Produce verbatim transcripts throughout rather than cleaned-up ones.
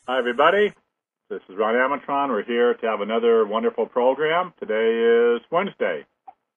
Hi, everybody. This is Ron Amatron. We're here to have another wonderful program. Today is Wednesday.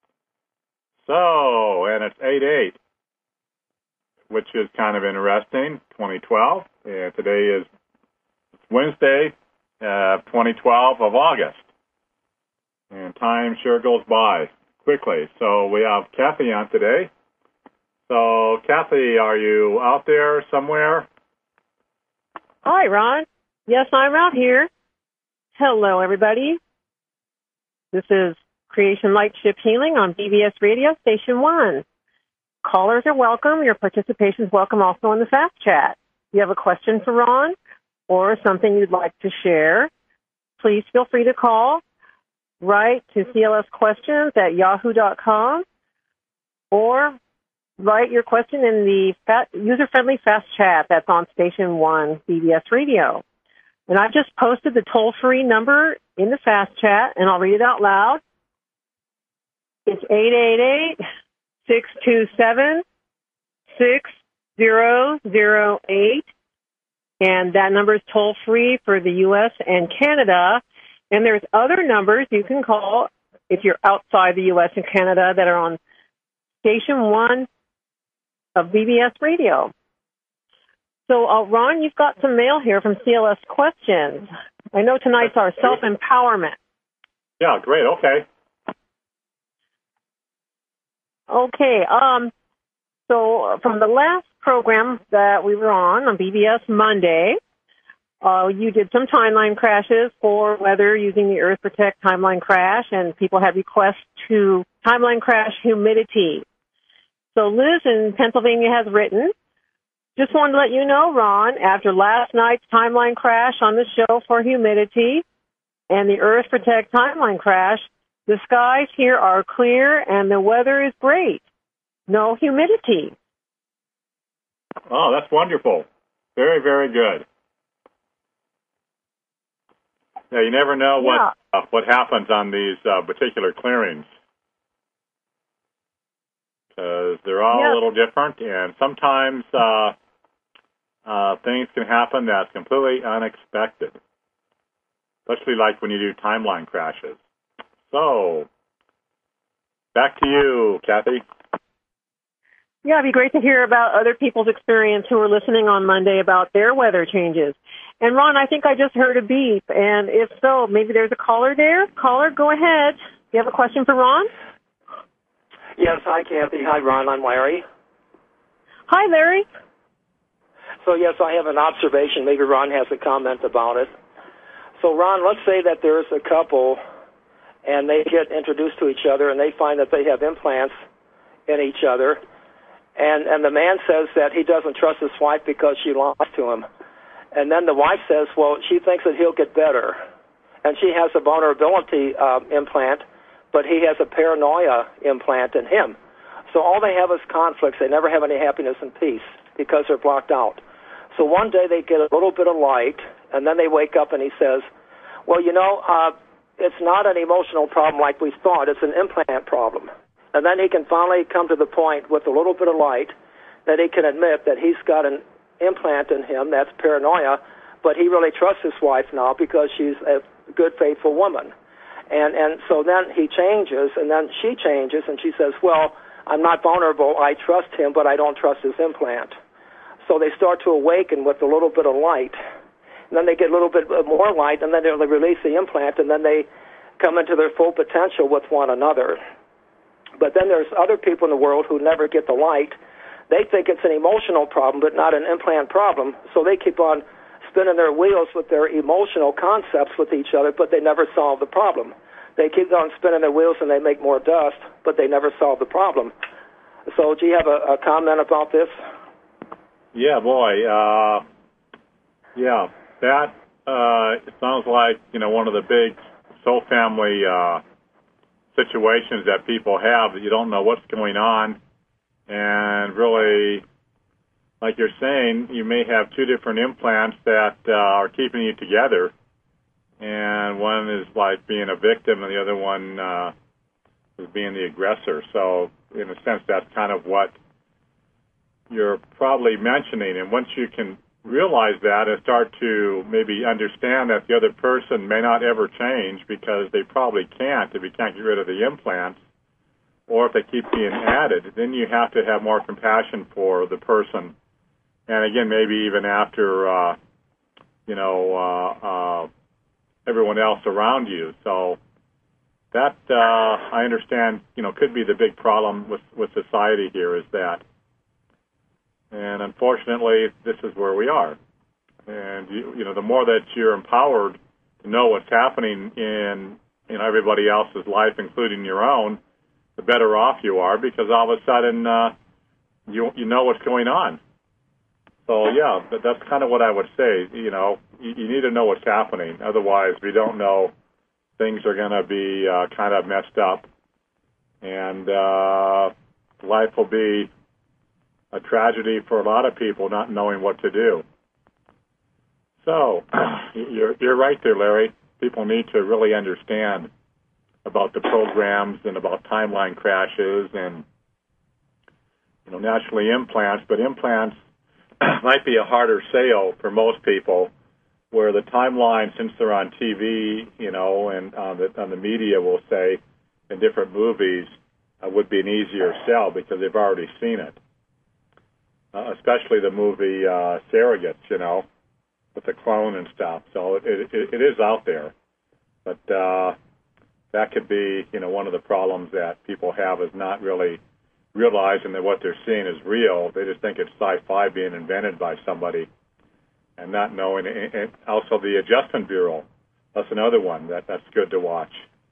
So, and it's eight eight, which is kind of interesting, twenty twelve. And today is Wednesday, uh, twenty twelve of August. And time sure goes by quickly. So we have Kathy on today. So, Kathy, are you out there somewhere? Hi, Ron. Yes, I'm out here. Hello, everybody. This is Creation Light Ship Healing on B B S Radio Station one. Callers are welcome. Your participation is welcome also in the Fast Chat. If you have a question for Ron or something you'd like to share, please feel free to call. Write to C L S questions at yahoo dot com or write your question in the fat, user-friendly Fast Chat that's on Station one B B S Radio. And I've just posted the toll-free number in the Fast Chat, and I'll read it out loud. It's eight eight eight, six two seven, six zero zero eight, and that number is toll-free for the U S and Canada. And there's other numbers you can call if you're outside the U S and Canada that are on Station one of B B S Radio. So, uh, Ron, you've got some mail here from C L S Questions. I know tonight's our self-empowerment. Yeah, great. Okay. Okay. Um. So, from the last program that we were on, on B B S Monday, uh, you did some timeline crashes for weather using the Earth Protect timeline crash, and people had requests to timeline crash humidity. So Liz in Pennsylvania has written, just wanted to let you know, Ron, after last night's timeline crash on the show for humidity and the Earth Protect timeline crash, the skies here are clear and the weather is great. No humidity. Oh, that's wonderful. Very, very good. Yeah, you never know what yeah. uh, what happens on these uh, particular clearings. Because they're all yeah. a little different, and sometimes uh, uh, things can happen that's completely unexpected, especially like when you do timeline crashes. So, back to you, Kathy. Yeah, it'd be great to hear about other people's experience who were listening on Monday about their weather changes. And, Ron, I think I just heard a beep, and if so, maybe there's a caller there. Caller, go ahead. Do you have a question for Ron? Yes, hi, Kathy. Hi, Ron. I'm Larry. Hi, Larry. So, yes, I have an observation. Maybe Ron has a comment about it. So, Ron, let's say that there's a couple, and they get introduced to each other, and they find that they have implants in each other, and, and the man says that he doesn't trust his wife because she lies to him. And then the wife says, well, she thinks that he'll get better. And she has a vulnerability uh, implant, but he has a paranoia implant in him. So all they have is conflicts. They never have any happiness and peace because they're blocked out. So one day they get a little bit of light, and then they wake up and he says, well, you know, uh, it's not an emotional problem like we thought. It's an implant problem. And then he can finally come to the point with a little bit of light that he can admit that he's got an implant in him that's paranoia, but he really trusts his wife now because she's a good, faithful woman. And and so then he changes, and then she changes, and she says, well, I'm not vulnerable. I trust him, but I don't trust his implant. So they start to awaken with a little bit of light. And then they get a little bit more light, and then they release the implant, and then they come into their full potential with one another. But then there's other people in the world who never get the light. They think it's an emotional problem, but not an implant problem. So they keep on spinning their wheels with their emotional concepts with each other, but they never solve the problem. They keep on spinning their wheels and they make more dust, but they never solve the problem. So do you have a, a comment about this? Yeah, boy. Uh, yeah, that uh, it sounds like, you know, one of the big soul family uh, situations that people have that you don't know what's going on. And really, like you're saying, you may have two different implants that uh, are keeping you together. And one is like being a victim and the other one uh, is being the aggressor. So in a sense, that's kind of what you're probably mentioning. And once you can realize that and start to maybe understand that the other person may not ever change because they probably can't if you can't get rid of the implants, or if they keep being added, then you have to have more compassion for the person. And again, maybe even after, uh, you know, uh, uh, everyone else around you. So that, uh, I understand, you know, could be the big problem with, with society here is that. And unfortunately, this is where we are. And, you, you know, the more that you're empowered to know what's happening in, in everybody else's life, including your own, the better off you are, because all of a sudden uh, you you know what's going on. So, yeah, but that's kind of what I would say. You know, you, you need to know what's happening. Otherwise, if you don't know, things are going to be uh, kind of messed up. And uh, life will be a tragedy for a lot of people not knowing what to do. So, you're, you're right there, Larry. People need to really understand about the programs and about timeline crashes and, you know, naturally implants, but implants might be a harder sale for most people, where the timeline, since they're on T V, you know, and on the, on the media, we'll say, in different movies, uh, would be an easier sell because they've already seen it, uh, especially the movie uh, Surrogates, you know, with the clone and stuff. So it, it, it is out there, but uh, that could be, you know, one of the problems that people have is not really realizing that what they're seeing is real. They just think it's sci-fi being invented by somebody and not knowing. And also the Adjustment Bureau, that's another one that, that's good to watch.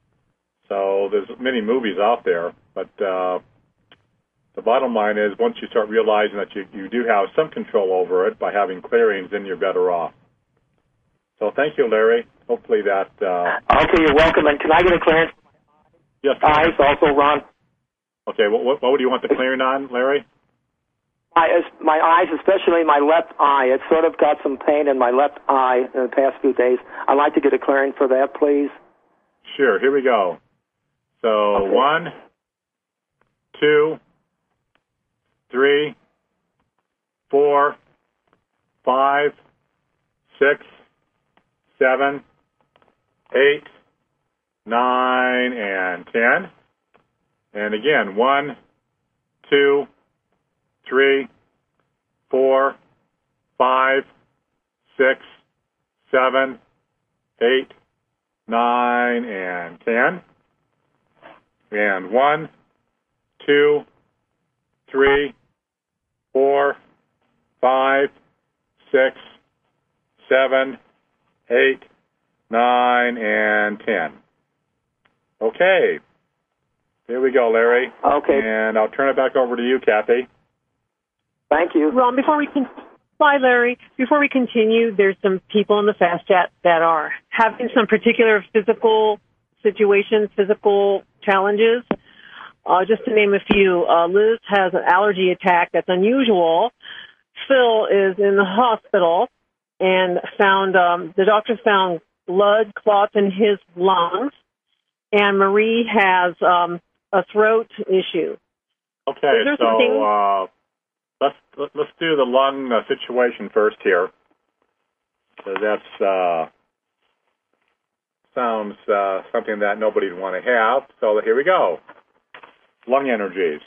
So there's many movies out there, but uh, the bottom line is once you start realizing that you, you do have some control over it by having clearings, then you're better off. So thank you, Larry. Hopefully that... Uh, okay, you're welcome. And can I get a clearance? Yes. Eyes also, Ron. Okay, what, what, what would you want the clearing on, Larry? My, my eyes, especially my left eye. It's sort of got some pain in my left eye in the past few days. I'd like to get a clearing for that, please. Sure, here we go. So okay. One, two, three, four, five, six, seven, eight, nine, and ten. And again, one, two, three, four, five, six, seven, eight, nine, and ten. And one, two, three, four, five, six, seven, eight, nine, and ten. Okay. Here we go, Larry. Okay. And I'll turn it back over to you, Kathy. Thank you. Ron, before we can... Bye, Larry. Before we continue, there's some people in the Fast Chat that are having some particular physical situations, physical challenges. Uh, just to name a few, uh, Liz has an allergy attack that's unusual. Phil is in the hospital and found, um, the doctor found blood clots in his lungs. And Marie has um, a throat issue. Okay, so uh, let's let's do the lung uh, situation first here. So that's uh, sounds uh, something that nobody would want to have. So here we go. Lung energies,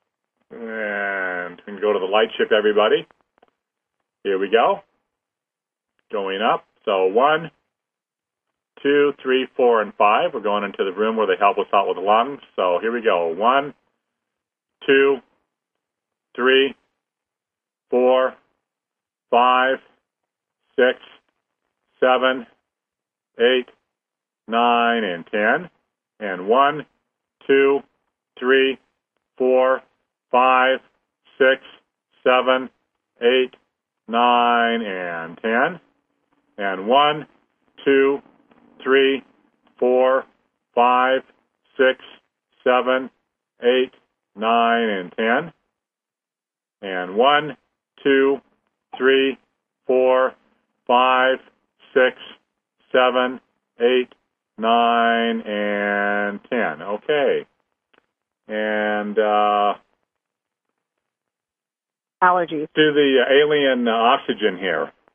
and we can go to the light ship, everybody. Here we go. Going up. So one, two, three, four, and five. We're going into the room where they help us out with the lungs. So here we go. One, two, three, four, five, six, seven, eight, nine, and ten. And one, two, three, four, five, six, seven, eight, nine, and ten. And one, two, three, four, five, six, seven, eight, nine, and ten. And one, two, three, four, five, six, seven, eight, nine, and ten. Okay. And uh, allergies. do the uh, alien uh, oxygen here.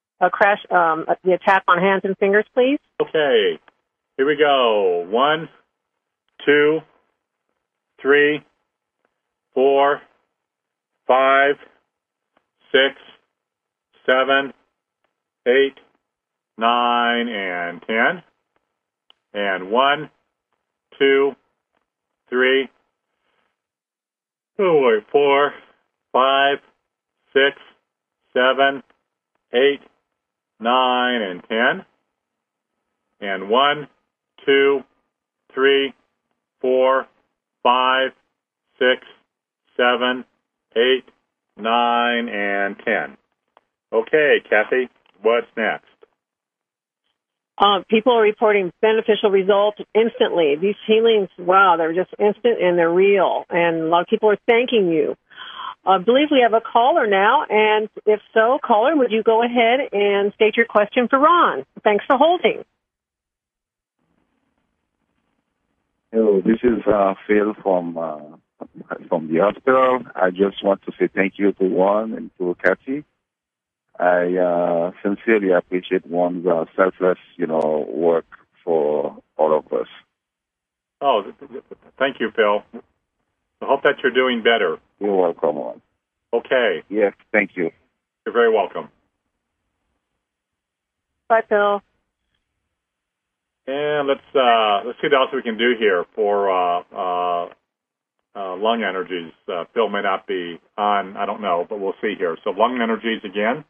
a crash, um, the attack on hands and fingers, please? Okay. Here we go. One, two, three, four, five, six, seven, eight, nine, and ten. And one, two, three, oh, wait, four, five, six, seven, eight, nine, and ten. And one, two, three, four, five, six, seven, eight, nine, and ten. Okay, Kathy, what's next? Uh, people are reporting beneficial results instantly. These healings, wow, they're just instant and they're real. And a lot of people are thanking you. I believe we have a caller now, and if so, caller, would you go ahead and state your question for Ron? Thanks for holding. Hello, this is uh, Phil from uh, from the hospital. I just want to say thank you to Juan and to Kathy. I uh, sincerely appreciate Juan's uh, selfless, you know, work for all of us. Oh, thank you, Phil. I hope that you're doing better. You're welcome, Juan. Okay. Yes, thank you. You're very welcome. Bye, Phil. And let's uh, let's see what else we can do here for uh, uh, uh, lung energies. Uh, Phil may not be on, I don't know, but we'll see here. So lung energies again.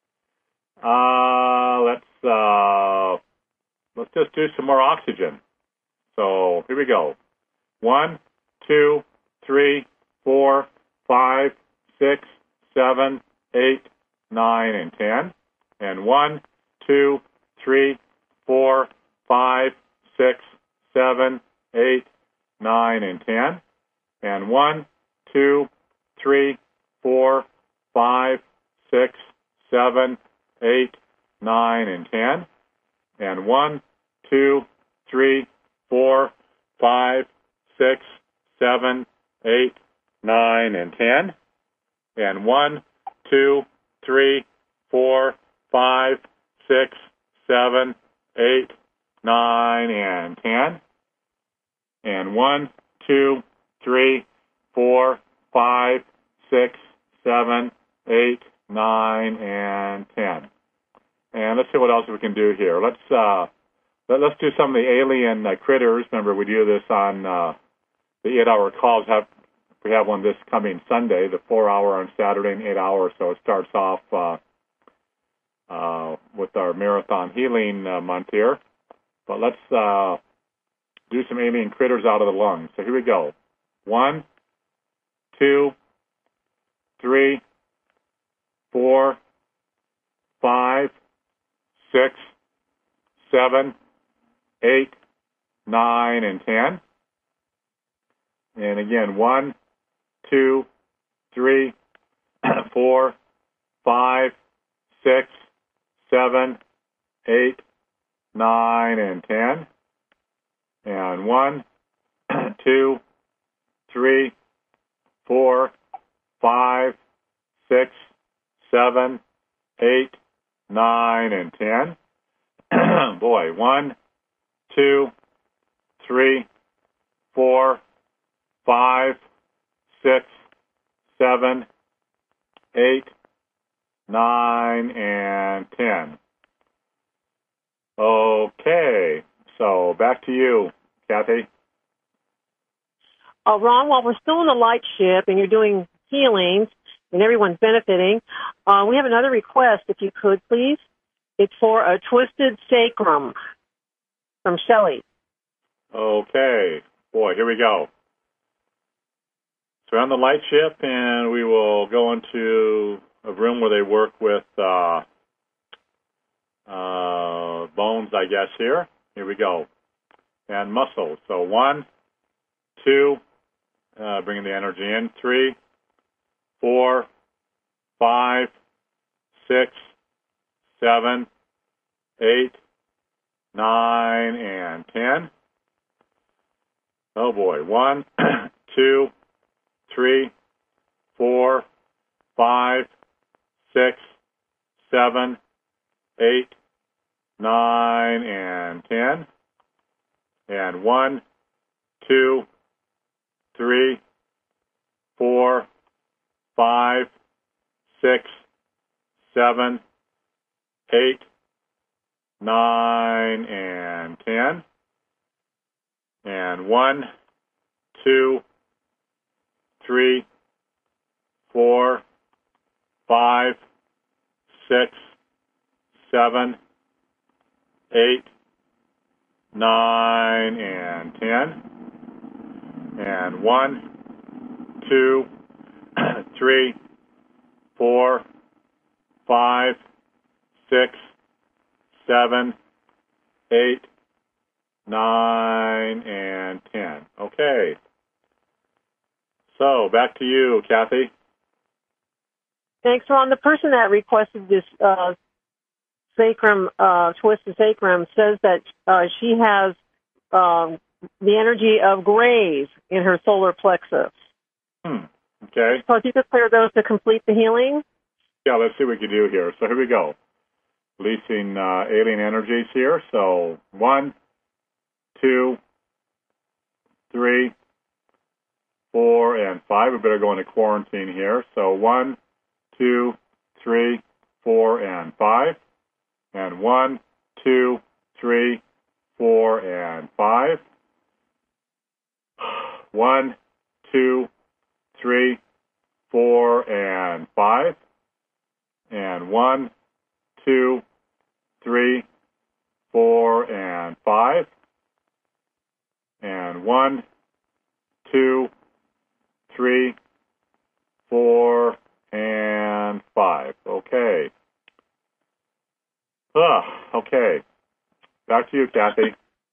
Uh, let's uh, let's just do some more oxygen. So here we go. One, two, three, four, five, six, seven, eight, nine, and ten. And one, two, three, four, five, six, seven, eight, nine, and ten. And one, two, three, four, five, six, seven, eight, nine, and ten. And one, two, three, four, five, six, seven, eight, nine, and ten. And one, two, three, four, five, six, seven, eight, nine, and ten. And one, two, three, four, five, six, seven, eight, nine, and ten. And let's see what else we can do here. Let's uh, let, let's do some of the alien uh, critters. Remember, we do this on uh, the eight-hour calls. Have we have one this coming Sunday, the four-hour on Saturday and eight-hour. So it starts off uh, uh, with our marathon healing uh, month here. But let's uh, do some alien critters out of the lungs. So here we go. One, two, three, four, five, six, seven, eight, nine, and ten. And again, one, two, three, four, five, six, seven, eight, nine, and ten. And one, two, three, four, five, six, seven, eight, nine, and ten. Boy, one, two, three, four, five, six, seven, eight, nine, and ten. Okay, so back to you, Kathy. Uh, Ron, while we're still in the light ship and you're doing healings and everyone's benefiting, uh, we have another request, if you could, please. It's for a twisted sacrum from Shelley. Okay. Boy, here we go. So we're on the light ship, and we will go into a room where they work with uh, uh, bones, I guess, here. Here we go. And muscles. So one, two, uh, bringing the energy in. Three, four, five, six, seven, eight, nine, and ten. Oh, boy. One, two, three, four, five, six, seven, eight, nine, and ten. And one, two, three, four, five, six, seven, eight, nine, and ten. And one, two, three, four, five, six, seven, eight, nine, and ten. And one, two, three, four, five, six, seven, eight, nine, and ten. Okay. So back to you, Kathy. Thanks, Ron. The person that requested this uh, sacrum, uh, twisted sacrum, says that uh, she has um, the energy of grays in her solar plexus. Hmm. Okay. So if you could clear those to complete the healing. Yeah, let's see what we can do here. So here we go. Releasing uh, alien energies here. So one, two, three, four, and five. We better go into quarantine here. So one, two, three, four, and five. And one, two, three, four, and five. One, two, three, four, and five. And one, two, three, four, and five. And one, two, three, four, and five. Okay. Ah, okay. Back to you, Kathy.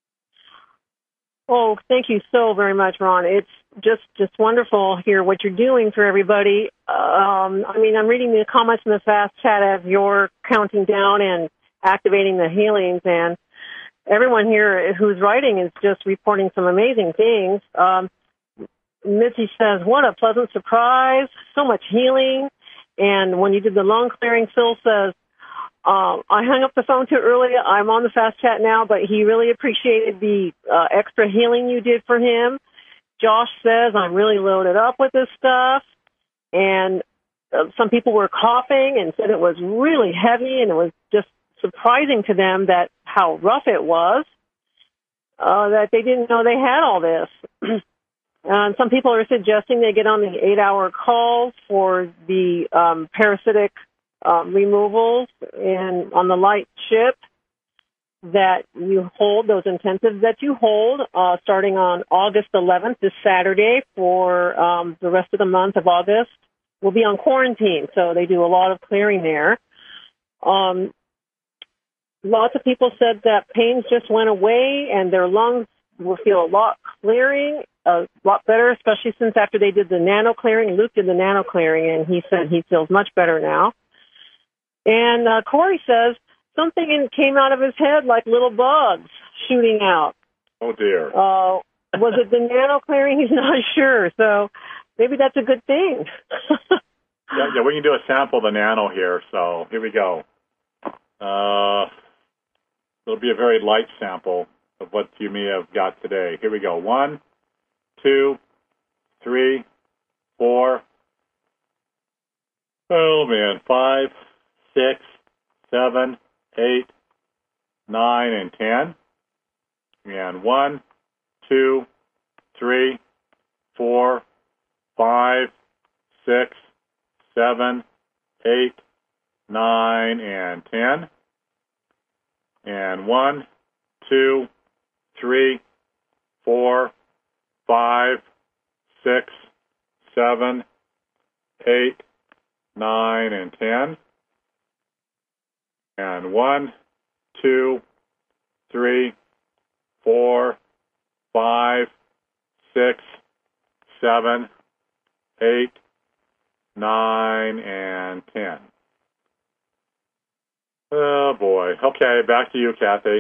Oh, thank you so very much, Ron. It's just just wonderful here what you're doing for everybody. Um, I mean, I'm reading the comments in the fast chat as you're counting down and activating the healings, and everyone here who's writing is just reporting some amazing things. Um, Mitzi says, what a pleasant surprise, so much healing. And when you did the lung clearing, Phil says, Um, I hung up the phone too early. I'm on the fast chat now, but he really appreciated the uh, extra healing you did for him. Josh says, I'm really loaded up with this stuff. And uh, some people were coughing and said it was really heavy, and it was just surprising to them that how rough it was, uh, that they didn't know they had all this. And some people are suggesting they get on the eight-hour call for the um, parasitic Uh, removals and on the light ship that you hold, those intensives that you hold, uh, starting on August eleventh, this Saturday, for um, the rest of the month of August. We'll be on quarantine, so they do a lot of clearing there. Um, lots of people said that pains just went away and their lungs will feel a lot clearing, a lot better, especially since after they did the nano clearing. Luke did the nano clearing, and he said he feels much better now. And uh, Corey says something in, came out of his head like little bugs shooting out. Oh, dear. Uh, was it the nano clearing? He's not sure. So maybe that's a good thing. yeah, yeah, we can do a sample of the nano here. So here we go. Uh, it'll be a very light sample of what you may have got today. Here we go. One, two, three, four. Oh, man, five. Six, seven, eight, nine, and ten. And one, two, three, four, five, six, seven, eight, nine, and ten. And one, two, three, four, five, six, seven, eight, nine, and ten. And one, two, three, four, five, six, seven, eight, nine, and ten. Oh, boy. Okay, back to you, Kathy.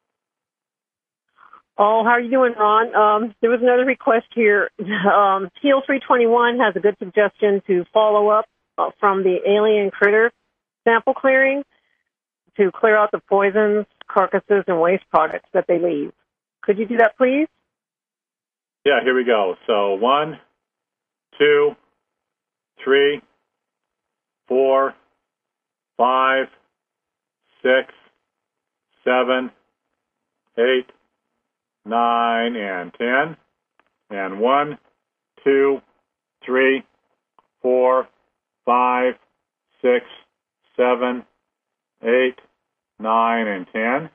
Oh, how are you doing, Ron? Um, there was another request here. Um, Heal three twenty-one has a good suggestion to follow up uh, from the alien critter sample clearing. to clear out the poisons, carcasses, and waste products that they leave. Could you do that, please? Yeah, here we go. So one, two, three, four, five, six, seven, eight, nine, and ten. And one, two, three, four, five, six, seven, eight, nine, and ten.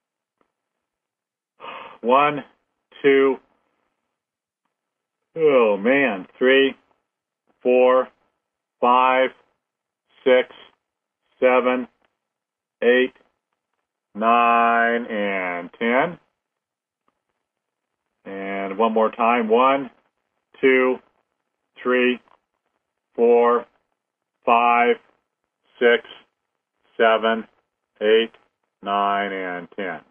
One, two, oh man, three, four, five, six, seven, eight, nine, and ten. And one more time. One, two, three, four, five, six, seven, eight, nine, and ten.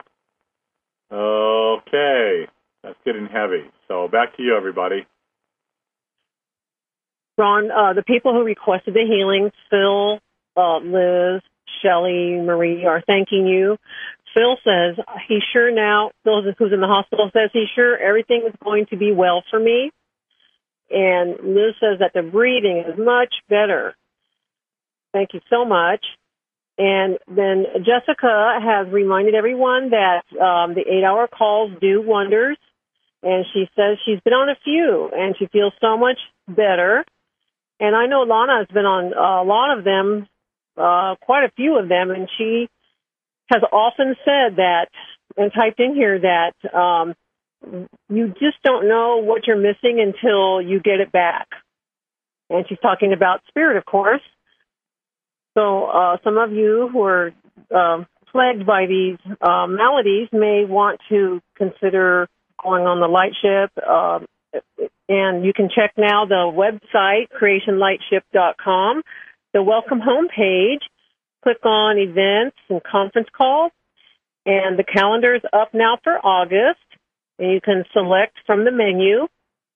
Okay, that's getting heavy. So back to you, everybody. Ron, uh, the people who requested the healing, Phil, uh, Liz, Shelley, Marie, are thanking you. Phil says he's sure now, Phil who's in the hospital says he's sure everything is going to be well for me. And Liz says that the breathing is much better. Thank you so much. And then Jessica has reminded everyone that um, the eight-hour calls do wonders. And she says she's been on a few, and she feels so much better. And I know Lana has been on a lot of them, uh, quite a few of them, and she has often said that, and typed in here that um, you just don't know what you're missing until you get it back. And she's talking about spirit, of course. So uh, some of you who are uh, plagued by these uh, maladies may want to consider going on the light ship. Uh, and you can check now the website, creation light ship dot com, the welcome home page. Click on events and conference calls, and the calendar is up now for August, and you can select from the menu.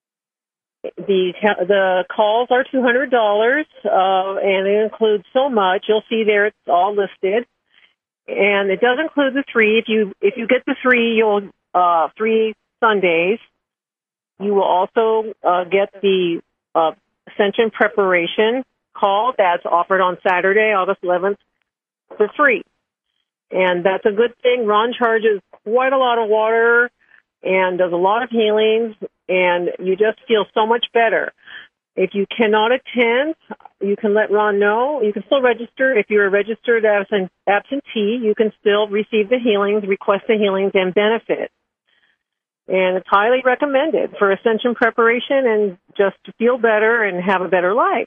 The the calls are two hundred dollars, uh, and it includes so much. You'll see there it's all listed, and it does include the three. If you if you get the three, you'll uh, three Sundays. You will also uh, get the uh, Ascension Preparation call that's offered on Saturday, August eleventh, for free. And that's a good thing. Ron charges quite a lot of water and does a lot of healings, and you just feel so much better. If you cannot attend, you can let Ron know. You can still register. If you're a registered absentee, you can still receive the healings, request the healings, and benefit. And it's highly recommended for Ascension preparation and just to feel better and have a better life.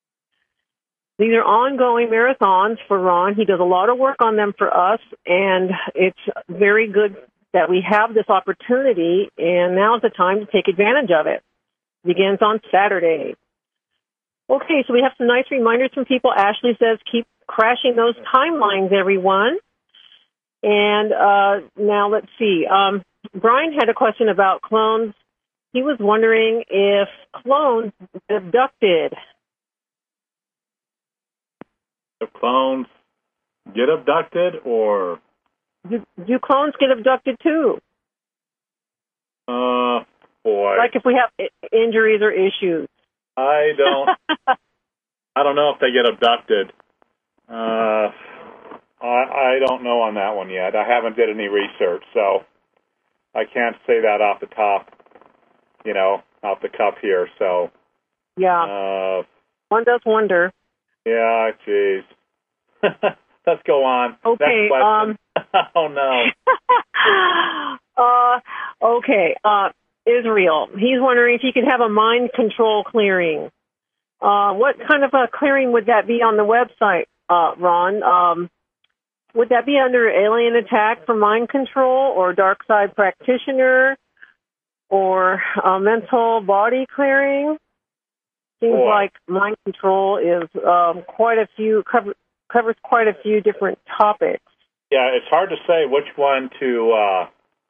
These are ongoing marathons for Ron. He does a lot of work on them for us, and it's very good that we have this opportunity, and now's the time to take advantage of it. It begins on Saturday. Okay, so we have some nice reminders from people. Ashley says, keep crashing those timelines, everyone. And uh, now let's see. Um, Brian had a question about clones. He was wondering if clones abducted. If clones get abducted, or do, do clones get abducted too? Uh, boy. Like if we have injuries or issues. I don't. I don't know if they get abducted. Uh, I I don't know on that one yet. I haven't did any research, so I can't say that off the top. You know, off the cuff here. So yeah, uh, one does wonder. Yeah, geez. Let's go on. Okay. Um, oh, no. uh, okay. Uh, Israel. He's wondering if he could have a mind control clearing. Uh, what kind of a clearing would that be on the website, uh, Ron? Um, would that be under alien attack for mind control or dark side practitioner or uh, mental body clearing? Seems Boy. like mind control is um, quite a few cover, covers quite a few different topics. Yeah, it's hard to say which one to. Uh,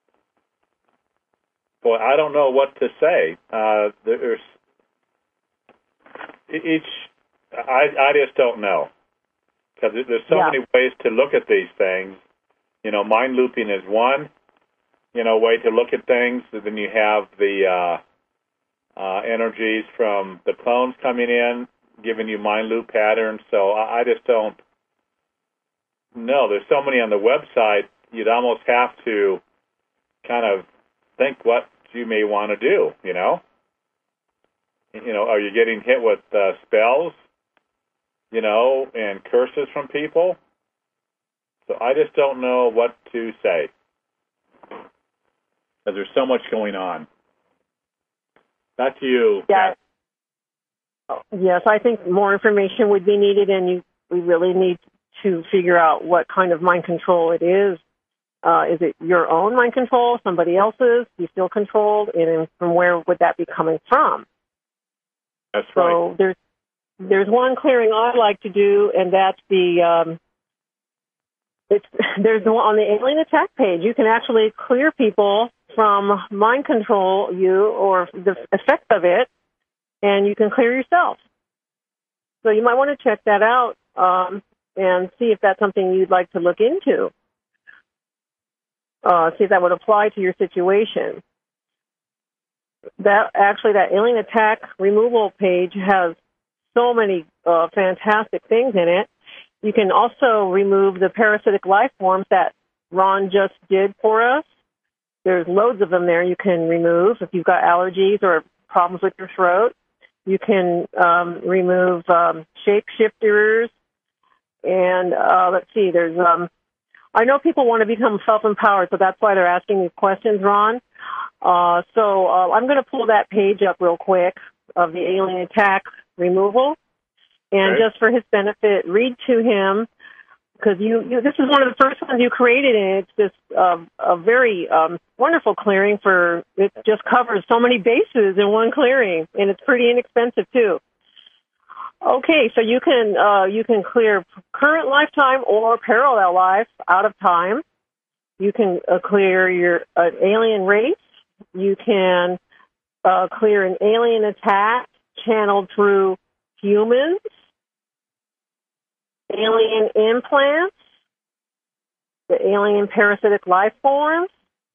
boy, I don't know what to say. Uh, there's each. I I just don't know. Because there's so yeah. many ways to look at these things. You know, mind looping is one, you know, way to look at things. And then you have the uh, uh, energies from the clones coming in, giving you mind loop patterns. So I, I just don't know. There's so many on the website, you'd almost have to kind of think what you may want to do, you know? You know, are you getting hit with uh, spells, you know, and curses from people? So I just don't know what to say, because there's so much going on. Back to you, Yeah. Pat. Yes, I think more information would be needed, and you, we really need to figure out what kind of mind control it is. Uh, is it your own mind control, somebody else's? Do you feel controlled? And from where would that be coming from? That's so right. So there's, there's one clearing I like to do, and that's the... Um, It's, there's the one on the alien attack page. You can actually clear people from mind control you or the effect of it, and you can clear yourself. So you might want to check that out um, and see if that's something you'd like to look into. Uh, see if that would apply to your situation. That actually, that alien attack removal page has so many uh, fantastic things in it. You can also remove the parasitic life forms that Ron just did for us. There's loads of them there you can remove. If you've got allergies or problems with your throat, you can um, remove um, shapeshifters. And uh, let's see, there's, um, I know people want to become self-empowered, so that's why they're asking these questions, Ron. Uh, so uh, I'm going to pull that page up real quick of the alien attack removal. And okay. just for his benefit, read to him, because you, you, this is one of the first ones you created, and it's just uh, a very um, wonderful clearing for, it just covers so many bases in one clearing, and it's pretty inexpensive, too. Okay, so you can uh, you can clear current lifetime or parallel life out of time. You can uh, clear your uh, alien race. You can uh, clear an alien attack channeled through humans. Alien implants, the alien parasitic life forms,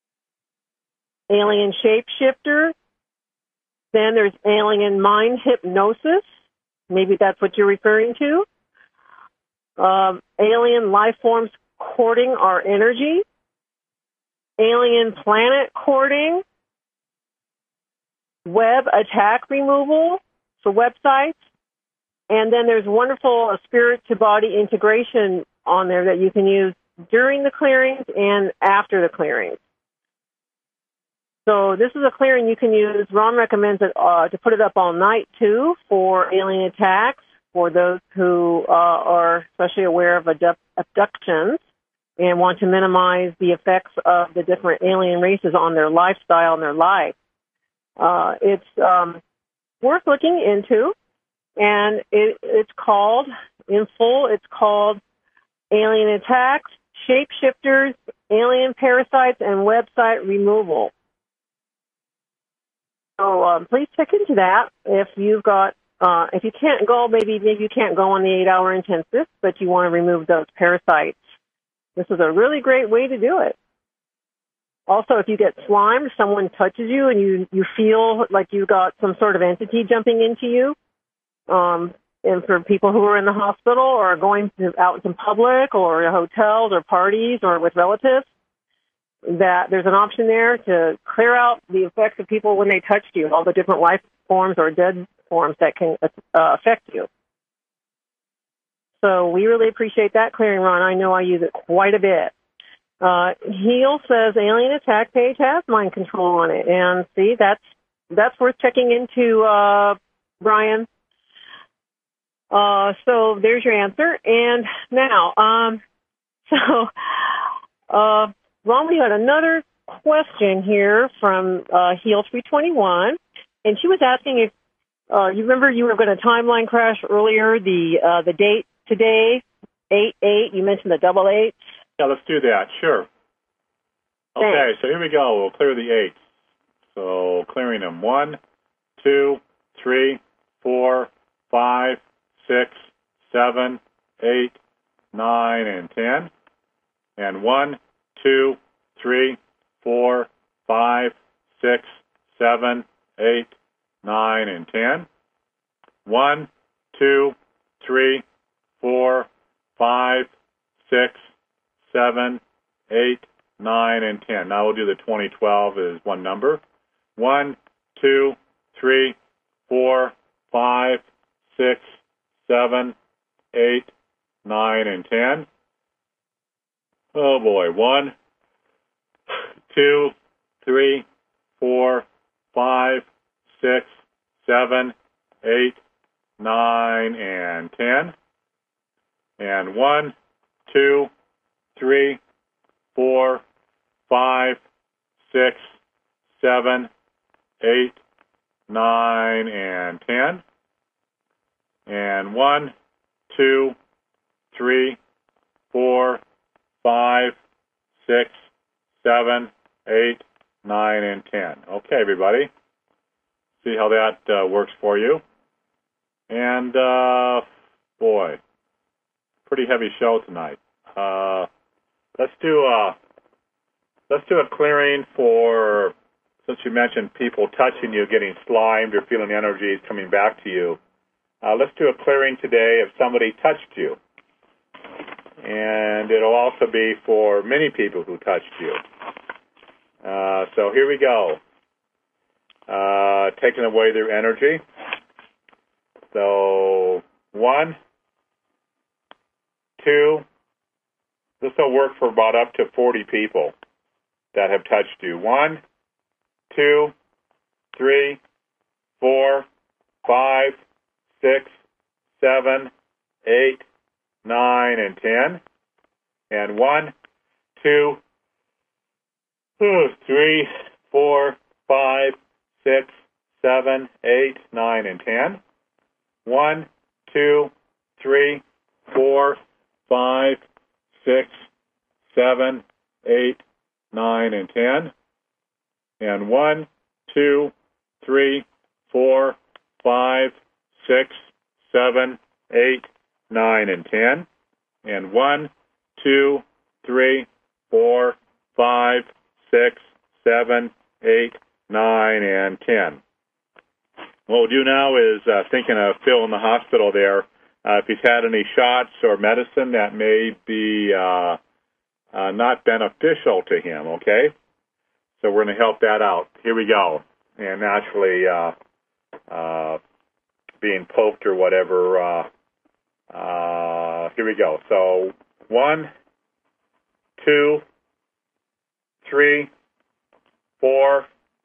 alien shapeshifter. Then there's alien mind hypnosis. Maybe that's what you're referring to. Um, alien life forms courting our energy. Alien planet courting. Web attack removal for websites. And then there's wonderful uh, spirit-to-body integration on there that you can use during the clearings and after the clearings. So this is a clearing you can use. Ron recommends it, uh, to put it up all night, too, for alien attacks, for those who uh, are especially aware of abduct- abductions and want to minimize the effects of the different alien races on their lifestyle and their life. Uh, it's um, worth looking into. And it, it's called, in full, it's called Alien Attacks, Shapeshifters, Alien Parasites, and Website Removal. So um, please check into that. If you've got, uh, if you can't go, maybe maybe you can't go on the eight-hour intensive, but you want to remove those parasites. This is a really great way to do it. Also, if you get slimed, someone touches you and you, you feel like you've got some sort of entity jumping into you, Um, and for people who are in the hospital or going to, out in public or hotels or parties or with relatives, that there's an option there to clear out the effects of people when they touched you, all the different life forms or dead forms that can uh, affect you. So we really appreciate that clearing, Ron. I know I use it quite a bit. Uh, Heal says Alien Attack page has mind control on it. And see, that's, that's worth checking into, uh, Brian. Uh, so there's your answer. And now, um, so, uh, Ron, we had another question here from, uh, Heal three twenty-one, and she was asking if, uh, you remember you were going to timeline crash earlier, the, uh, the date today, eight eight, you mentioned the double eight. Yeah, let's do that, sure. Okay, Thanks. so here we go. We'll clear the eights. So clearing them. One, two, three, four, five, six, seven, eight, nine, and ten. And one, two, three, four, five, six, seven, eight, nine, and ten. One, two, three, four, five, six, seven, eight, nine, and ten. Now we'll do the twenty twelve as one number. One, two, three, four, five, six, seven, eight, nine, and ten. Oh boy. One, two, three, four, five, six, seven, eight, nine, and ten. And one, two, three, four, five, six, seven, eight, nine, and ten. And one, two, three, four, five, six, seven, eight, nine, and ten. Okay, everybody. See how that uh, works for you. And, uh, boy, pretty heavy show tonight. Uh, let's do a, let's do a clearing for, since you mentioned people touching you, getting slimed, or feeling energies coming back to you. Uh, let's do a clearing today if somebody touched you. And it'll also be for many people who touched you. Uh, so here we go. Uh, taking away their energy. So, one, two, this will work for about up to forty people that have touched you. One, two, three, four, five, six, seven, eight, nine, and ten. And one, two, three, four, five, six, seven, eight, nine, and ten. One, two, three, four, five, six, seven, eight, nine, and ten. And one, two, three, four, five, six, seven, eight, nine, and ten. And one, two, three, four, five, six, seven, eight, nine, and ten. What we'll do now is uh, thinking of Phil in the hospital there. Uh, if he's had any shots or medicine that may be uh, uh, not beneficial to him, okay? So we're going to help that out. Here we go. And naturally, uh, uh, being poked or whatever, uh, uh, here we go. So one, two, three, four,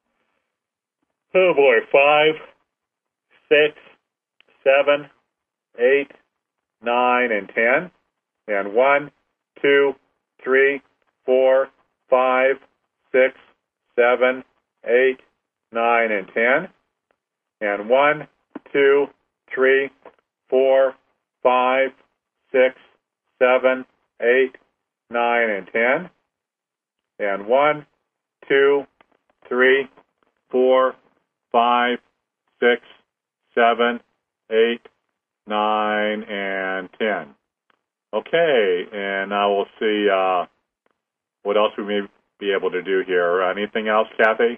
oh boy, five, six, seven, eight, nine, and ten. And one, two, three, four, five, six, seven, eight, nine, and ten. And one, two, three, four, five, six, seven, eight, nine, and ten. And one, two, three, four, five, six, seven, eight, nine, and ten. Okay, and now we'll see uh, what else we may be able to do here. Anything else, Kathy?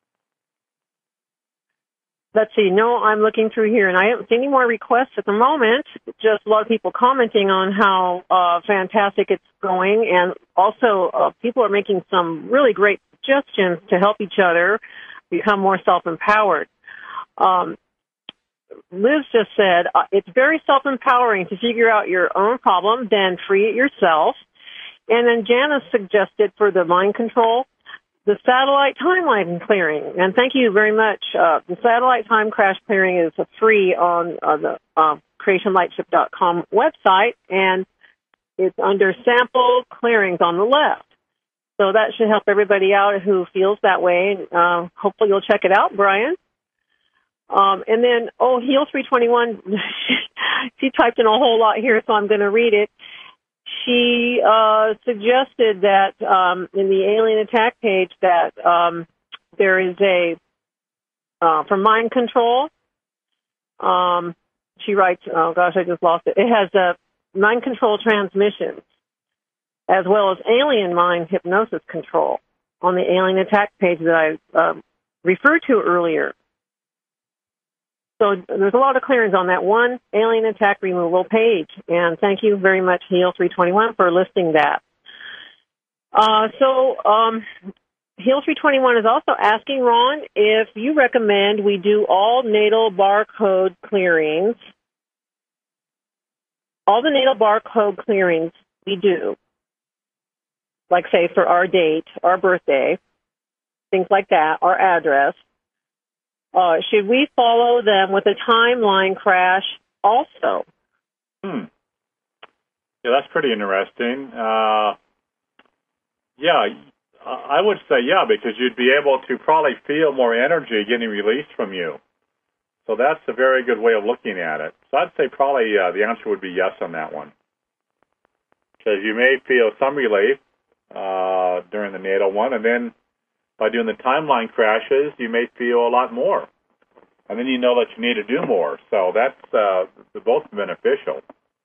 Let's see. No, I'm looking through here, and I don't see any more requests at the moment. Just a lot of people commenting on how uh, fantastic it's going, and also uh, people are making some really great suggestions to help each other become more self-empowered. Um, Liz just said, uh, it's very self-empowering to figure out your own problem, then free it yourself. And then Janice suggested for the mind control, the satellite timeline clearing. And thank you very much. Uh, the satellite time crash clearing is free on uh, the uh, creation lightship dot com website, and it's under sample clearings on the left. So that should help everybody out who feels that way. Uh, hopefully you'll check it out, Brian. Um, and then, oh, Heal three twenty-one, she typed in a whole lot here, so I'm going to read it. She uh, suggested that um, in the alien attack page that um, there is a, uh, for mind control, um, she writes, oh gosh, I just lost it. It has a mind control transmissions, as well as alien mind hypnosis control on the alien attack page that I uh, referred to earlier. So there's a lot of clearings on that one alien attack removal page. And thank you very much, Heal three twenty-one, for listing that. Uh, so um, Heal three twenty-one is also asking, Ron, if you recommend we do all natal barcode clearings. All the natal barcode clearings we do, like, say, for our date, our birthday, things like that, our address, uh, should we follow them with a timeline crash also? Hmm. Yeah, that's pretty interesting. Uh, yeah, I would say yeah, because you'd be able to probably feel more energy getting released from you. So that's a very good way of looking at it. So I'd say probably uh, the answer would be yes on that one. Because you may feel some relief uh, during the natal one, and then by doing the timeline crashes, you may feel a lot more. And then you know that you need to do more. So that's uh, they're both beneficial.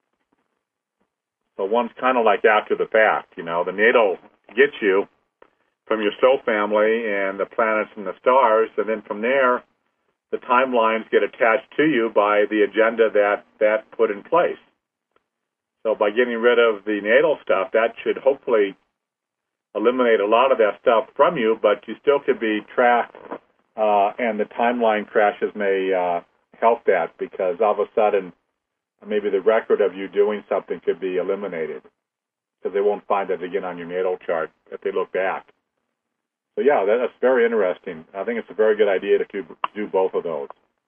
So one's kind of like after the fact, you know. The natal gets you from your soul family and the planets and the stars, and then from there, the timelines get attached to you by the agenda that that put in place. So by getting rid of the natal stuff, that should hopefully eliminate a lot of that stuff from you, but you still could be tracked, uh, and the timeline crashes may uh, help that, because all of a sudden, maybe the record of you doing something could be eliminated, because they won't find it again on your natal chart if they look back. So yeah, that, that's very interesting. I think it's a very good idea to do, do both of those.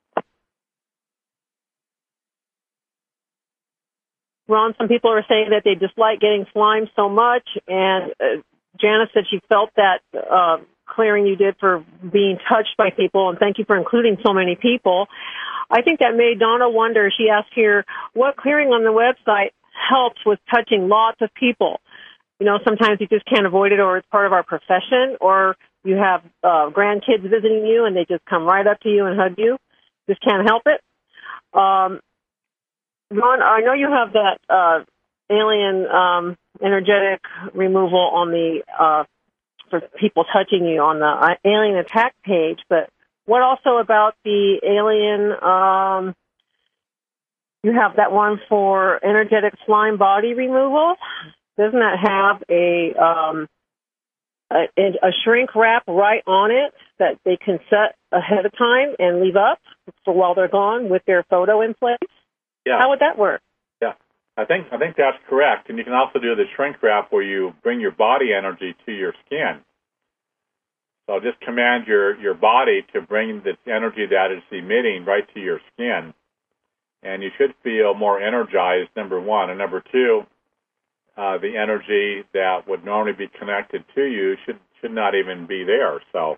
Ron, some people are saying that they dislike getting slimed so much, and uh, Janice said she felt that uh, clearing you did for being touched by people, and thank you for including so many people. I think that made Donna wonder. She asked here, what clearing on the website helps with touching lots of people? You know, sometimes you just can't avoid it, or it's part of our profession, or you have uh, grandkids visiting you and they just come right up to you and hug you. Just can't help it. Um, Ron, I know you have that uh, alien um, energetic removal on the uh, for people touching you on the uh, alien attack page, but what also about the alien? Um, you have that one for energetic slime body removal. Doesn't that have a, um, a a shrink wrap right on it that they can set ahead of time and leave up for while they're gone with their photo in place? Yeah. How would that work? Yeah, I think I think that's correct. And you can also do the shrink wrap where you bring your body energy to your skin. So just command your, your body to bring the energy that it's emitting right to your skin, and you should feel more energized, number one. And number two, uh, the energy that would normally be connected to you should should not even be there. So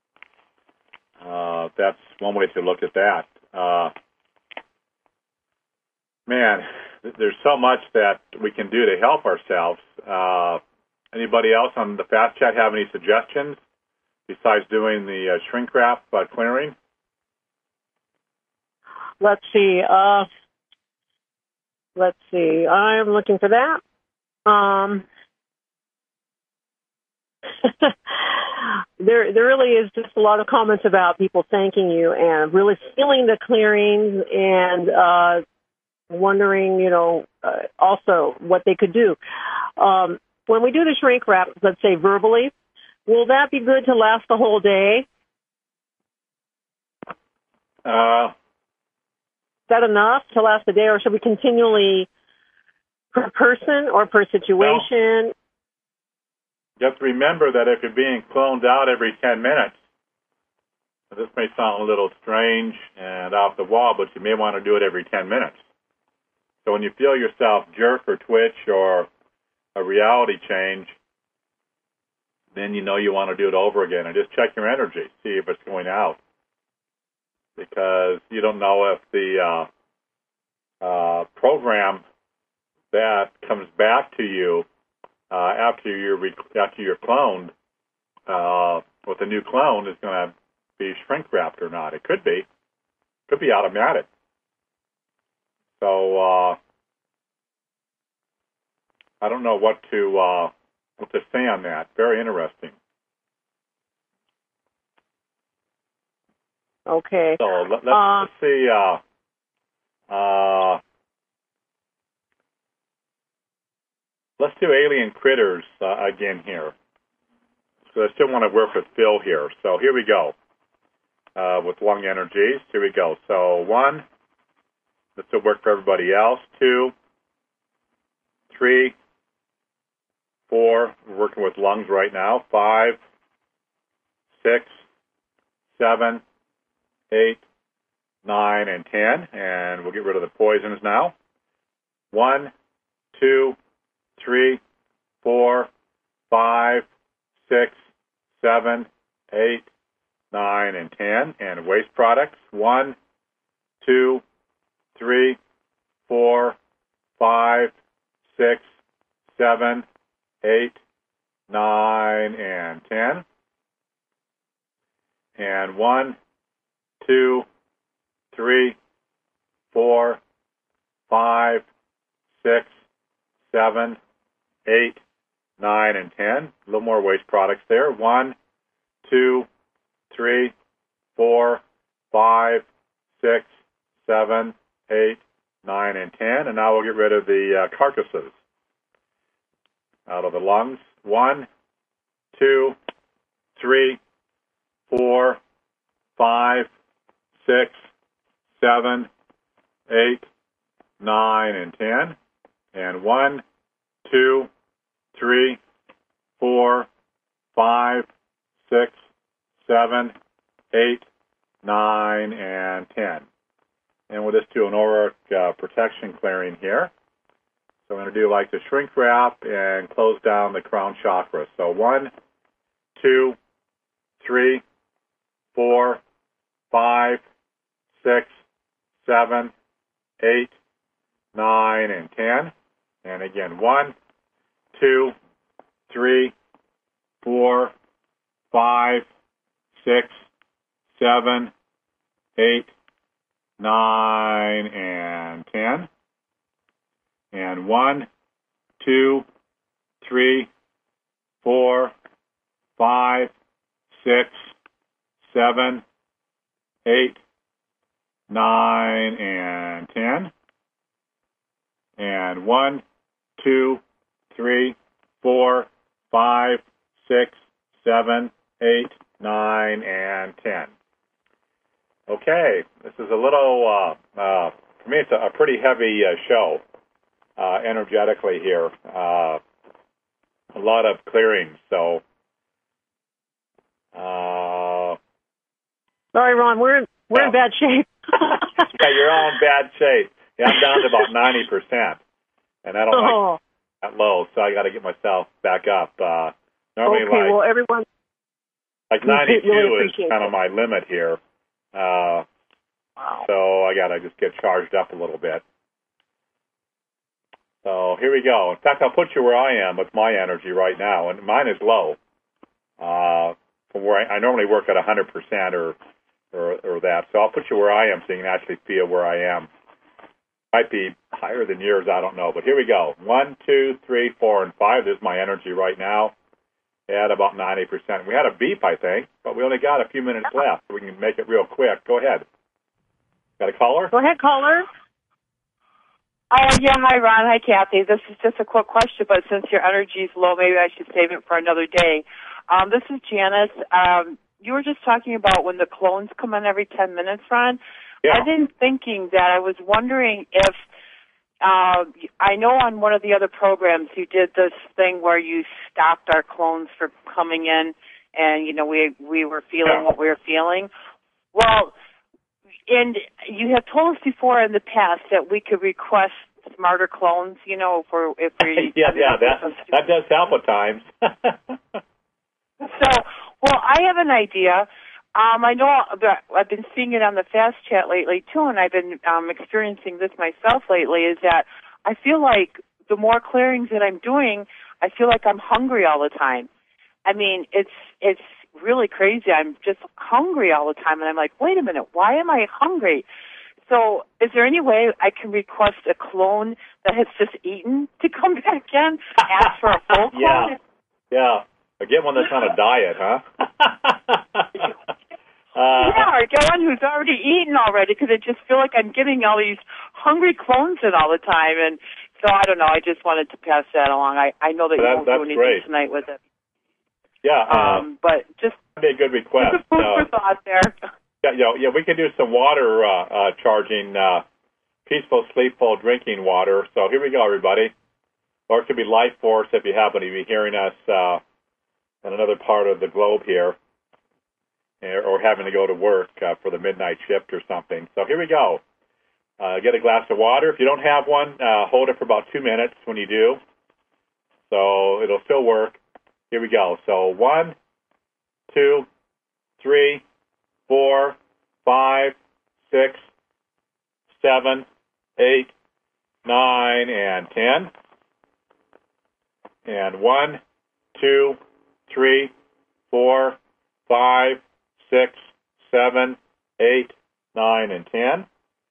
uh, that's one way to look at that. Uh, man, there's so much that we can do to help ourselves. Uh, anybody else on the Fast Chat have any suggestions besides doing the uh, shrink wrap uh, clearing? Let's see. Uh, let's see. I'm looking for that. Um, there, there really is just a lot of comments about people thanking you and really feeling the clearings and uh, wondering, you know, uh, also what they could do. Um, when we do the shrink wrap, let's say verbally, will that be good to last the whole day? Uh, Is that enough to last the day, or should we continually, per person or per situation? Well, just remember that if you're being cloned out every ten minutes, this may sound a little strange and off the wall, but you may want to do it every ten minutes. So when you feel yourself jerk or twitch or a reality change, then you know you want to do it over again, and just check your energy, see if it's going out. Because you don't know if the uh, uh, program that comes back to you uh, after you're after you're cloned uh, with a new clone is going to be shrink wrapped or not. It could be, could be automatic. So uh, I don't know what to uh, what to say on that. Very interesting. Okay. So let, let's, uh, let's see. Uh, uh, let's do alien critters uh, again here. So I still want to work with Phil here. So here we go uh, with lung energies. Here we go. So one, this will work for everybody else. Two, three, four. We're working with lungs right now. Five, six, seven, eight, nine, and ten. And we'll get rid of the poisons now. One, two, three, four, five, six, seven, eight, nine, and ten. And waste products. One, two, three, four, five, six, seven, eight, nine, and ten. And one, two, three, four, five, six, seven, eight, nine, and ten. A little more waste products there. One, two, three, four, five, six, seven, eight, nine, and ten. And now we'll get rid of the uh, carcasses out of the lungs. One, two, three, four, five, six, seven, eight, nine, and ten. And one, two, three, four, five, six, seven, eight, nine, and ten. And we'll just do an auric uh, protection clearing here. So I'm going to do like the shrink wrap and close down the crown chakra. So one, two, three, four, five, six, seven, eight, nine, and ten. And again, one, two, three, four, five, six, seven, eight, nine, and ten. And one, two, three, four, five, six, seven, eight, nine, and ten. And one, two, three, four, five, six, seven, eight, nine, and ten. Okay, this is a little, uh, uh, for me, it's a, a pretty heavy uh, show uh, energetically here. Uh, a lot of clearings, so. Uh, Sorry, Ron, we're in, we're oh. in bad shape. Yeah, you're all in bad shape. Yeah, I'm down to about ninety percent, and I don't oh. like that low, so I got to get myself back up. Uh, normally, okay, like, well, everyone. like ninety-two really is kind of my limit here. Uh, wow. So I got to just get charged up a little bit. So here we go. In fact, I'll put you where I am with my energy right now, and mine is low. Uh, from where I, I normally work at one hundred percent or, or or that. So I'll put you where I am so you can actually feel where I am. Might be higher than yours, I don't know. But here we go. One, two, three, four, and five. There's my energy right now at about ninety percent. We had a beep, I think, but we only got a few minutes left, so we can make it real quick. Go ahead. Got a caller? Go ahead, caller. Oh, yeah. Hi, Ron. Hi, Kathy. This is just a quick question, but since your energy is low, maybe I should save it for another day. Um, this is Janice. Um, you were just talking about when the clones come in every ten minutes, Ron. Yeah. I've been thinking that I was wondering if, uh, I know on one of the other programs you did this thing where you stopped our clones from coming in and, you know, we we were feeling Yeah. what we were feeling. Well, and you have told us before in the past that we could request smarter clones, you know, for if we yeah, yeah, that that does help at times. So, well, I have an idea. Um, I know I've been seeing it on the Fast Chat lately too, and I've been um, experiencing this myself lately. Is that I feel like the more clearings that I'm doing, I feel like I'm hungry all the time. I mean, it's it's really crazy. I'm just hungry all the time, and I'm like, wait a minute, why am I hungry? So is there any way I can request a clone that has just eaten to come back in? Ask for a full clone? Yeah, yeah. Or get one that's on a diet, huh? uh, yeah, or get one who's already eaten already, because I just feel like I'm getting all these hungry clones in all the time. And so I don't know. I just wanted to pass that along. I, I know that, that you won't do anything great. tonight with it. Yeah. Uh, um, but just be a good request. Just a food uh, for thought there. Yeah, you know, yeah, we can do some water uh, uh, charging, uh, peaceful, sleepful drinking water. So here we go, everybody. Or it could be Life Force if you happen to be hearing us uh, in another part of the globe here, or having to go to work uh, for the midnight shift or something. So here we go. Uh, get a glass of water. If you don't have one, uh, hold it for about two minutes when you do. So it'll still work. Here we go. So one, two, three, four, five, six, seven, eight, nine, and ten. And one, two, three, four, five, six, seven, eight, nine, and ten.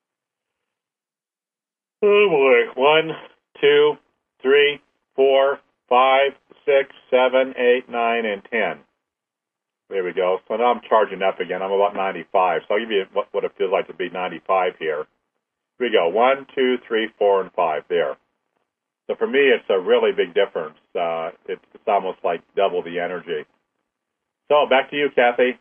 Oh boy. One, two, three, four, five, six, seven, eight, nine, and ten. There we go. So now I'm charging up again. I'm about ninety-five. So I'll give you what, what it feels like to be ninety-five here. Here we go. One, two, three, four, and five. There. So for me, it's a really big difference. Uh, it's, it's almost like double the energy. So back to you, Kathy.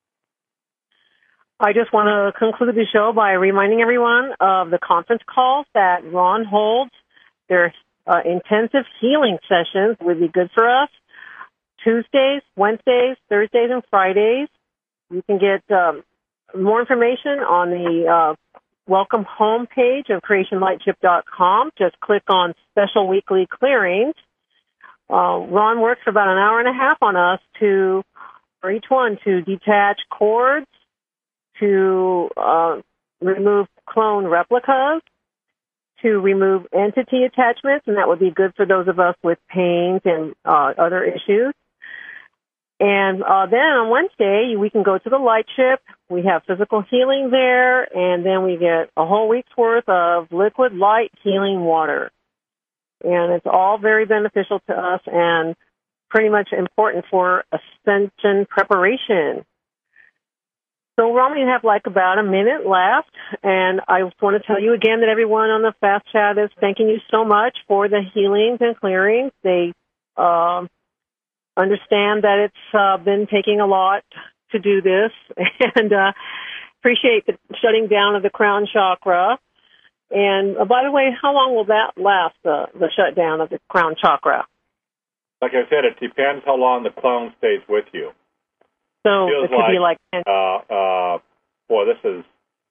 I just want to conclude the show by reminding everyone of the conference calls that Ron holds. Their uh, intensive healing sessions would be good for us. Tuesdays, Wednesdays, Thursdays, and Fridays. You can get um, more information on the uh, welcome home page of creation lightship dot com. Just click on special weekly clearings. Uh, Ron works for about an hour and a half on us to, for each one, to detach cords, to uh, remove clone replicas, to remove entity attachments, and that would be good for those of us with pains and uh, other issues. And uh, then on Wednesday, we can go to the Light Ship. We have physical healing there, and then we get a whole week's worth of liquid light healing water. And it's all very beneficial to us and pretty much important for ascension preparation. So, Ron, we have like about a minute left, and I want to tell you again that everyone on the Fast Chat is thanking you so much for the healings and clearings. They uh, understand that it's uh, been taking a lot to do this, and uh, appreciate the shutting down of the crown chakra. And uh, by the way, how long will that last, uh, the shutdown of the crown chakra? Like I said, it depends how long the clone stays with you. So it, it could like, be like... Uh, uh, boy, this is...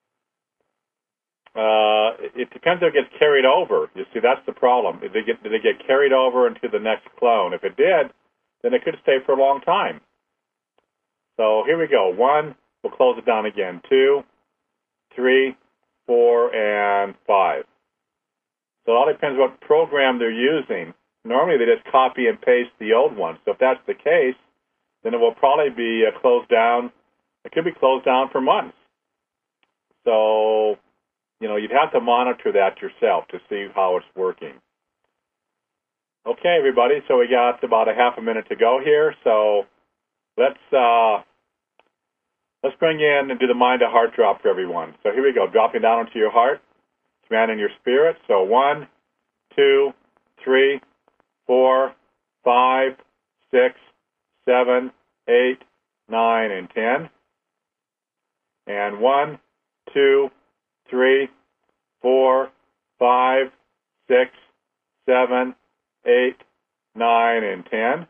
Uh, it depends if it gets carried over. You see, that's the problem. Did they get, did they get carried over into the next clone? If it did, then it could stay for a long time. So here we go. One, we'll close it down again. Two, three, four, and five. So it all depends what program they're using. Normally they just copy and paste the old one. So if that's the case, then it will probably be uh, closed down. It could be closed down for months. So, you know, you'd have to monitor that yourself to see how it's working. Okay, everybody, so we got about a half a minute to go here. So let's uh, let's bring in and do the mind to heart drop for everyone. So here we go, dropping down into your heart, commanding your spirit. So one, two, three, four, five, six, seven, eight, nine, and ten. And one, two, three, four, five, six, seven, eight, nine, and ten.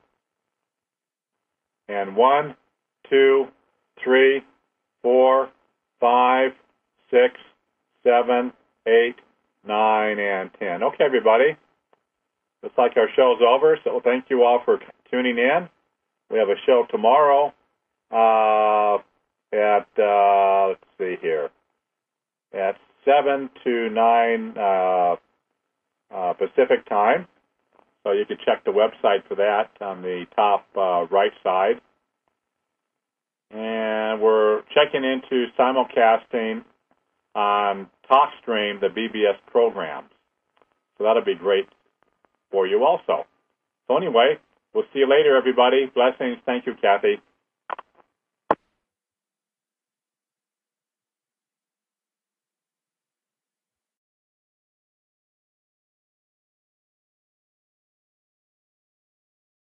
And one, two, three, four, five, six, seven, eight, nine, and ten. Okay, everybody. Looks like our show's over, so thank you all for tuning in. We have a show tomorrow uh, at, uh, let's see here, at seven to nine uh, uh, Pacific time. So you can check the website for that on the top uh, right side. And we're checking into simulcasting on TalkStream, the B B S programs. So that'll be great for you also. So anyway, we'll see you later, everybody. Blessings. Thank you, Kathy.